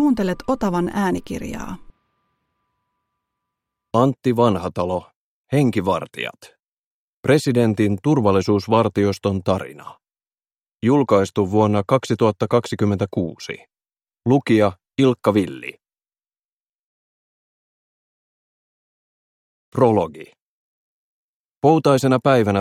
Kuuntelet Otavan äänikirjaa. Antti Vanhatalo, Henkivartijat. Presidentin turvallisuusvartioston tarina. Julkaistu vuonna 2026. Lukija Ilkka Villi. Prologi. Poutaisena päivänä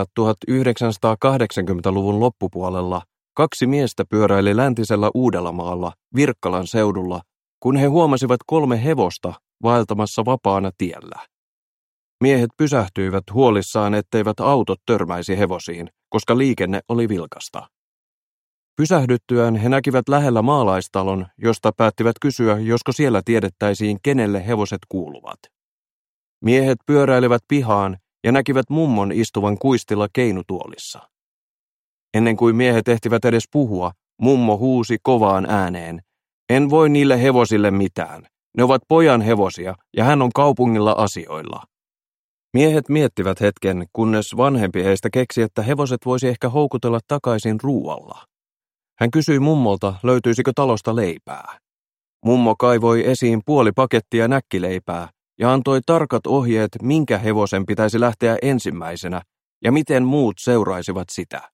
1980-luvun loppupuolella 2 miestä pyöräili läntisellä Uudellamaalla Virkkalan seudulla, kun he huomasivat 3 hevosta vaeltamassa vapaana tiellä. Miehet pysähtyivät huolissaan, etteivät autot törmäisi hevosiin, koska liikenne oli vilkasta. Pysähdyttyään he näkivät lähellä maalaistalon, josta päättivät kysyä, josko siellä tiedettäisiin, kenelle hevoset kuuluvat. Miehet pyöräilivät pihaan ja näkivät mummon istuvan kuistilla keinutuolissa. Ennen kuin miehet ehtivät edes puhua, mummo huusi kovaan ääneen: "En voi niille hevosille mitään. Ne ovat pojan hevosia ja hän on kaupungilla asioilla." Miehet miettivät hetken, kunnes vanhempi heistä keksi, että hevoset voisi ehkä houkutella takaisin ruualla. Hän kysyi mummolta, löytyisikö talosta leipää. Mummo kaivoi esiin puoli pakettia näkkileipää ja antoi tarkat ohjeet, minkä hevosen pitäisi lähteä ensimmäisenä ja miten muut seuraisivat sitä.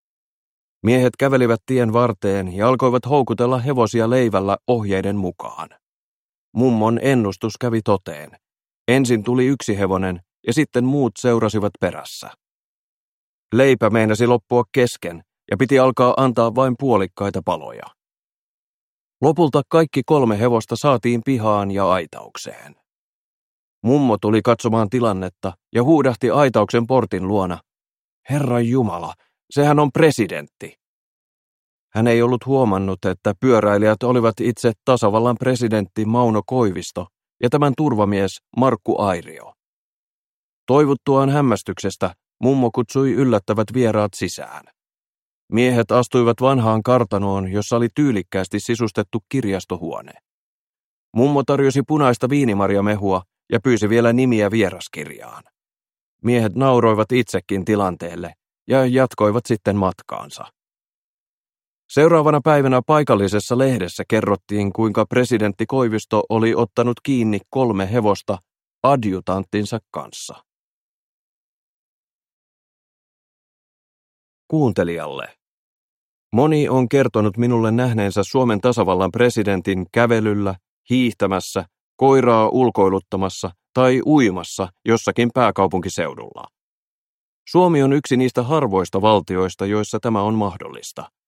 Miehet kävelivät tien varteen ja alkoivat houkutella hevosia leivällä ohjeiden mukaan. Mummon ennustus kävi toteen. Ensin tuli 1 hevonen ja sitten muut seurasivat perässä. Leipä meinasi loppua kesken ja piti alkaa antaa vain puolikkaita paloja. Lopulta kaikki 3 hevosta saatiin pihaan ja aitaukseen. Mummo tuli katsomaan tilannetta ja huudahti aitauksen portin luona: "Herran Jumala, sehän on presidentti!" Hän ei ollut huomannut, että pyöräilijät olivat itse tasavallan presidentti Mauno Koivisto ja tämän turvamies Markku Airio. Toivuttuaan hämmästyksestä, mummo kutsui yllättävät vieraat sisään. Miehet astuivat vanhaan kartanoon, jossa oli tyylikkäästi sisustettu kirjastohuone. Mummo tarjosi punaista viinimarjamehua ja pyysi vielä nimiä vieraskirjaan. Miehet nauroivat itsekin tilanteelle ja jatkoivat sitten matkaansa. Seuraavana päivänä paikallisessa lehdessä kerrottiin, kuinka presidentti Koivisto oli ottanut kiinni 3 hevosta adjutanttinsa kanssa. Kuuntelijalle. Moni on kertonut minulle nähneensä Suomen tasavallan presidentin kävelyllä, hiihtämässä, koiraa ulkoiluttamassa tai uimassa jossakin pääkaupunkiseudulla. Suomi on yksi niistä harvoista valtioista, joissa tämä on mahdollista.